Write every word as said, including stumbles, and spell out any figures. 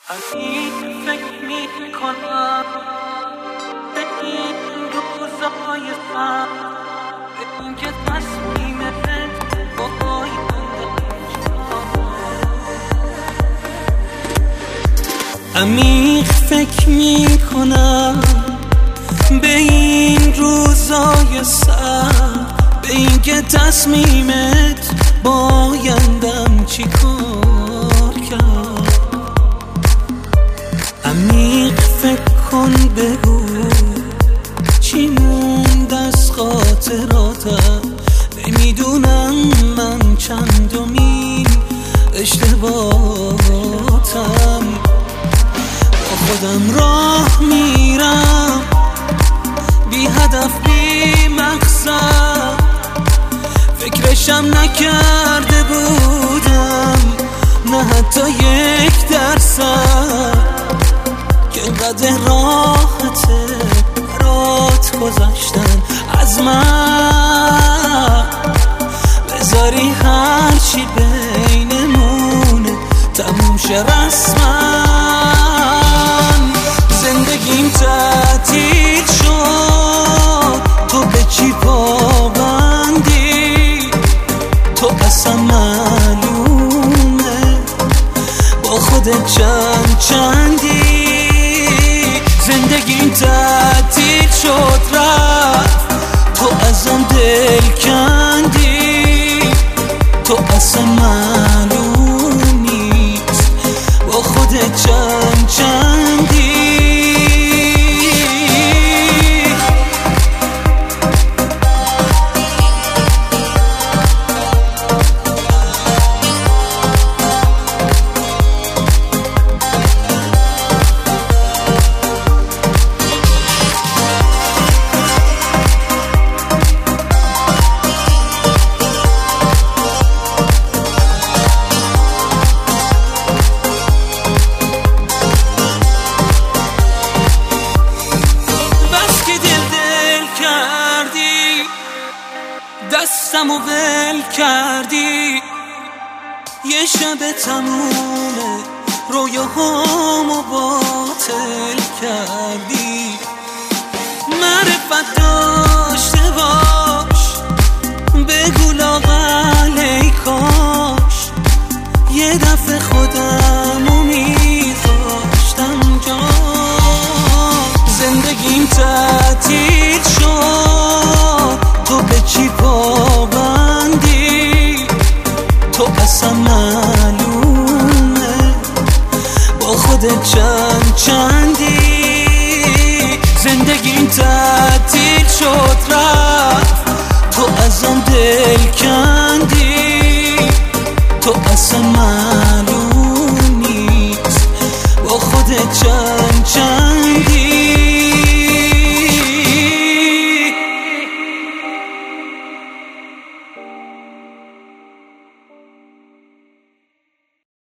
عزیز فکر می کنم به این روزای سخت، به این که تصمیمت با عمیق فکر می کنم به این روزای سخت، به این که تصمیمت بایندم چی کار کرد. عمیق فکر کن بگو چی موند از خاطراتم، نمیدونم من چندمین اشتباهاتم. با خودم راه میرم بی هدف بی مقصد، فکرشم نکرده بودم نه حتی یک درصد که اینقدر راحته برات گذاشتن از من. بذاری هرچی بینمونه تموم شه رسما. زندگیم تعطیل شد، تو به چی پابندی؟ تو اصلا معلومه با خودت چند چندی. زندگیم تعطیل شد رفت، تو ازم دل کندی. تو اصلا معلوم نیست با خودت چند چندی. دستمو ول کردی، یه شب تمومه رویاهامو باطل کردی. معرفت داشته باش بگو لااقل ای کاش یه دفعه خودمو میذاشتم جا. زندگیم تعطیل شد، تو به چی پابندی؟ تو اصلا معلومه با خودت چند چندی. زندگیم تعطیل شد